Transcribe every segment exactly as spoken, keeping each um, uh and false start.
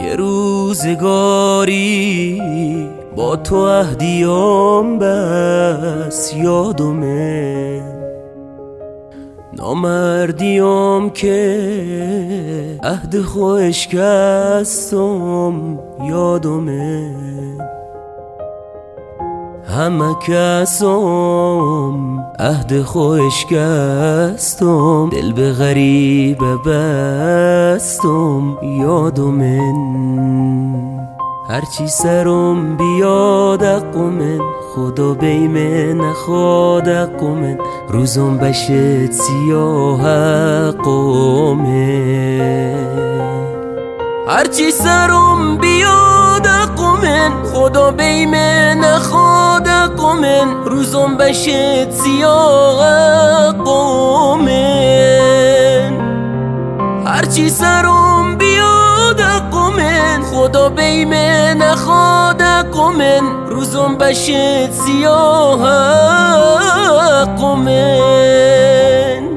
یه روزگاری با تو عهدیام بس یادمه، نامردیام که عهد خو شکستم یادمه، همه کسام عهد خو شکستم، دل به غریبه بستم یادمه، هرچی سرم بیاد قمن خدا بیمه نخواد قمن، روزم بشت سیاه قمن، هرچی سرم بیاد قمن خدا بیمه نخواد قمن، روزم بشت سیاه قمن، هرچی سرم بیاد قمن خدا بیمه نخواد قمن، روزم بشت سیاه قمن.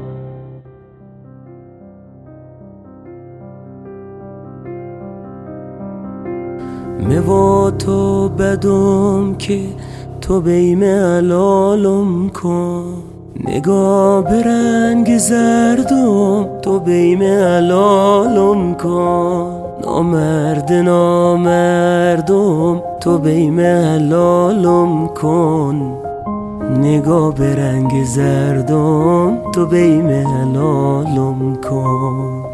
موا تو بدم که تو بیمه علالم کن، نگاه به رنگ زردم تو بیمه علالم کن، نامرد نامردم تو بیمه علالم کن، نگاه به رنگ زردم تو بیمه علالم کن.